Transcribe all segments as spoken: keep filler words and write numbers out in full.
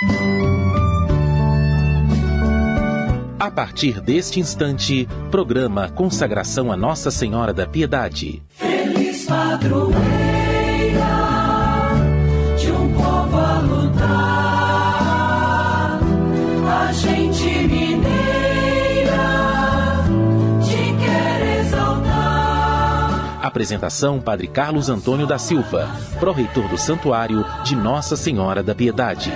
A partir deste instante, programa Consagração a Nossa Senhora da Piedade. Feliz padroeira de um povo a lutar, a gente mineira te quer exaltar. Apresentação: Padre Carlos Antônio da Silva, pró-reitor do Santuário de Nossa Senhora da Piedade.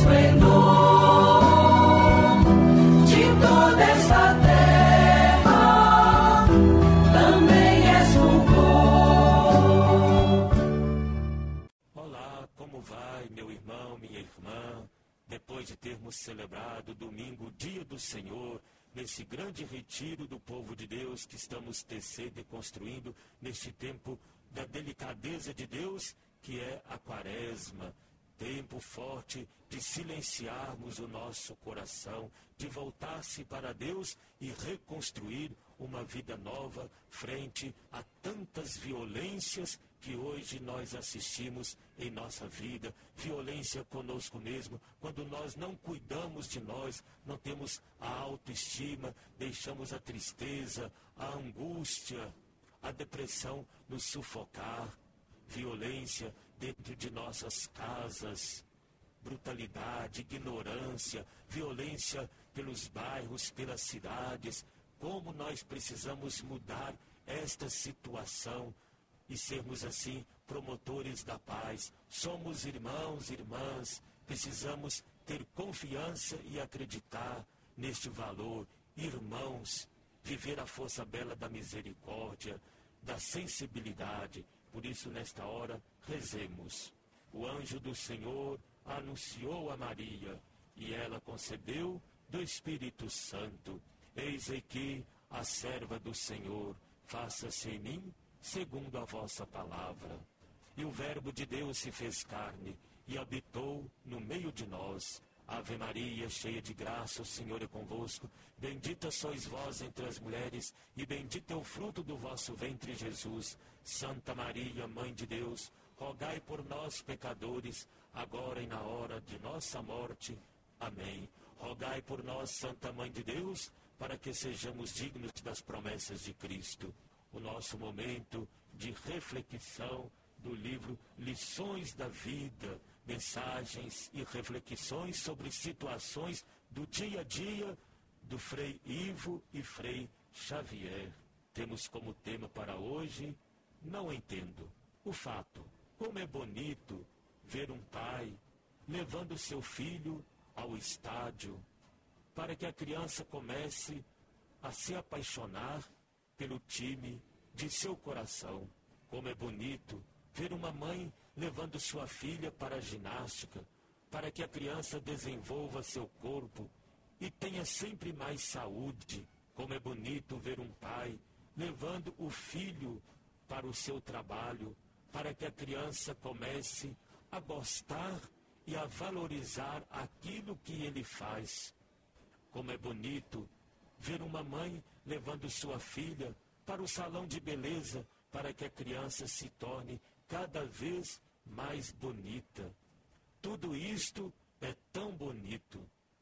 Depois de termos celebrado domingo, dia do Senhor, nesse grande retiro do povo de Deus que estamos tecendo e construindo neste tempo da delicadeza de Deus, que é a Quaresma, tempo forte de silenciarmos o nosso coração, de voltar-se para Deus e reconstruir uma vida nova frente a tantas violências que hoje nós assistimos em nossa vida. Violência conosco mesmo, quando nós não cuidamos de nós, não temos a autoestima, deixamos a tristeza, a angústia, a depressão nos sufocar. Violência dentro de nossas casas, brutalidade, ignorância, violência pelos bairros, pelas cidades. Como nós precisamos mudar esta situação e sermos assim promotores da paz. Somos irmãos e irmãs, precisamos ter confiança e acreditar neste valor. Irmãos, viver a força bela da misericórdia, da sensibilidade. Por isso, nesta hora, rezemos. O anjo do Senhor anunciou a Maria, e ela concebeu do Espírito Santo. Eis aqui a serva do Senhor, faça-se em mim segundo a vossa palavra. E o Verbo de Deus se fez carne e habitou no meio de nós. Ave Maria, cheia de graça, o Senhor é convosco. Bendita sois vós entre as mulheres, e bendito é o fruto do vosso ventre, Jesus. Santa Maria, Mãe de Deus, rogai por nós, pecadores, agora e na hora de nossa morte. Amém. Rogai por nós, Santa Mãe de Deus, para que sejamos dignos das promessas de Cristo. O nosso momento de reflexão do livro Lições da Vida, mensagens e reflexões sobre situações do dia a dia do Frei Ivo e Frei Xavier. Temos como tema para hoje, não entendo. O fato, como é bonito ver um pai levando seu filho ao estádio para que a criança comece a se apaixonar pelo time de seu coração. Como é bonito ver uma mãe levando sua filha para a ginástica, para que a criança desenvolva seu corpo e tenha sempre mais saúde. Como é bonito ver um pai levando o filho para o seu trabalho, para que a criança comece a gostar e a valorizar aquilo que ele faz. Como é bonito ver uma mãe levando sua filha para o salão de beleza, para que a criança se torne cada vez mais bonita. Tudo isto é tão bonito.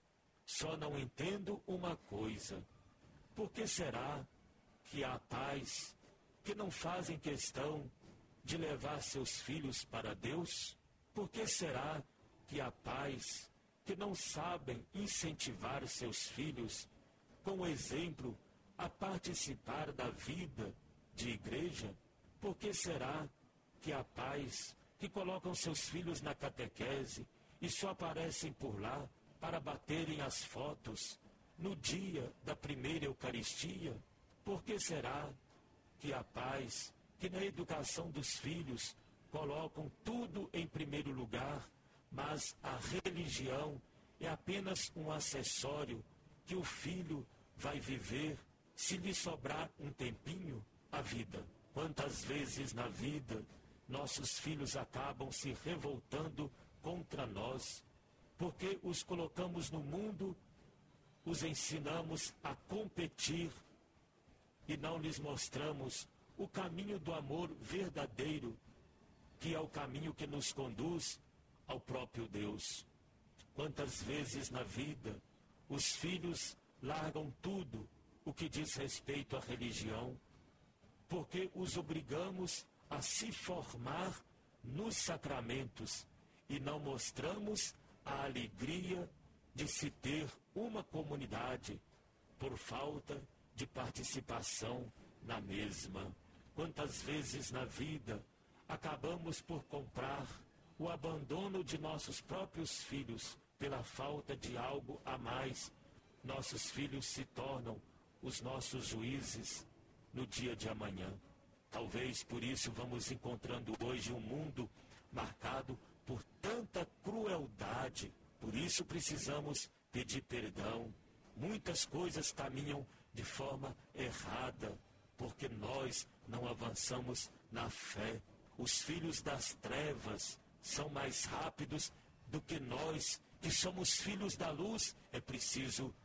Só não entendo uma coisa. Por que será que há pais que não fazem questão de levar seus filhos para Deus? Por que será que há pais que não sabem incentivar seus filhos com o exemplo a participar da vida de igreja? Por que será que há pais que colocam seus filhos na catequese e só aparecem por lá para baterem as fotos no dia da primeira Eucaristia? Por que será que há pais que na educação dos filhos colocam tudo em primeiro lugar, mas a religião é apenas um acessório que o filho vai viver se lhe sobrar um tempinho? A vida. Quantas vezes na vida nossos filhos acabam se revoltando contra nós, porque os colocamos no mundo, os ensinamos a competir e não lhes mostramos o caminho do amor verdadeiro, que é o caminho que nos conduz ao próprio Deus. Quantas vezes na vida os filhos largam tudo o que diz respeito à religião, porque os obrigamos a se formar nos sacramentos e não mostramos a alegria de se ter uma comunidade por falta de participação na mesma. Quantas vezes na vida acabamos por comprar o abandono de nossos próprios filhos pela falta de algo a mais. Nossos filhos se tornam os nossos juízes no dia de amanhã. Talvez por isso vamos encontrando hoje um mundo marcado por tanta crueldade. Por isso precisamos pedir perdão. Muitas coisas caminham de forma errada, porque nós não avançamos na fé. Os filhos das trevas são mais rápidos do que nós, que somos filhos da luz. É preciso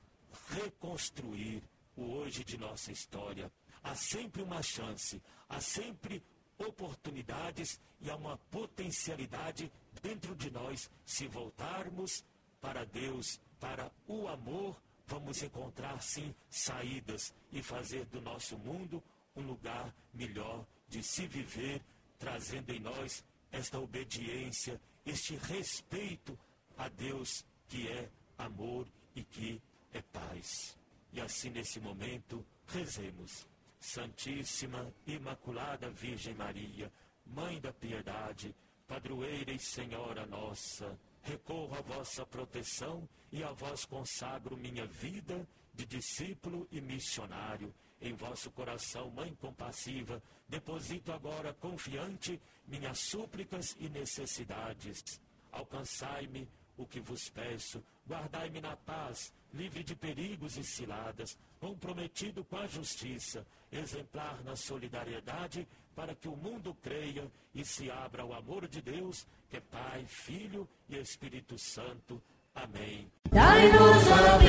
reconstruir o hoje de nossa história. Há sempre uma chance, há sempre oportunidades e há uma potencialidade dentro de nós. Se voltarmos para Deus, para o amor, vamos encontrar sim saídas e fazer do nosso mundo um lugar melhor de se viver, trazendo em nós esta obediência, este respeito a Deus que é amor e que é paz. E assim nesse momento rezemos. Santíssima, Imaculada Virgem Maria, Mãe da Piedade, Padroeira e Senhora nossa, recorro à vossa proteção e a vós consagro minha vida de discípulo e missionário. Em vosso coração, Mãe compassiva, deposito agora confiante minhas súplicas e necessidades. Alcançai-me o que vos peço, guardai-me na paz, livre de perigos e ciladas, comprometido com a justiça, exemplar na solidariedade, para que o mundo creia e se abra ao amor de Deus, que é Pai, Filho e Espírito Santo. Amém. Dai-nos a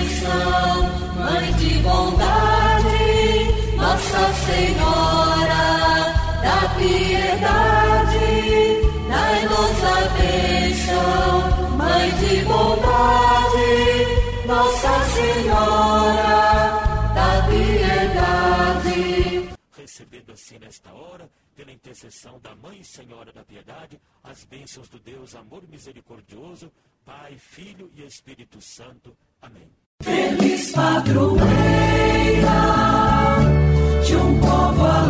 bênção, Mãe de bondade, Nossa Senhora da piedade. Dai-nos a bênção, Mãe de bondade, Nossa Senhora da piedade. Recebendo assim nesta hora, pela intercessão da Mãe Senhora da Piedade, as bênçãos do Deus amor misericordioso, Pai, Filho e Espírito Santo. Amém. Feliz padroeira de um povo a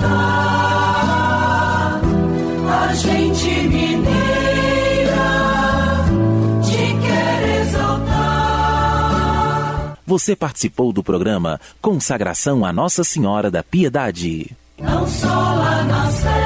lutar, a gente mineira te quer exaltar. Você participou do programa Consagração a Nossa Senhora da Piedade. Não só lá na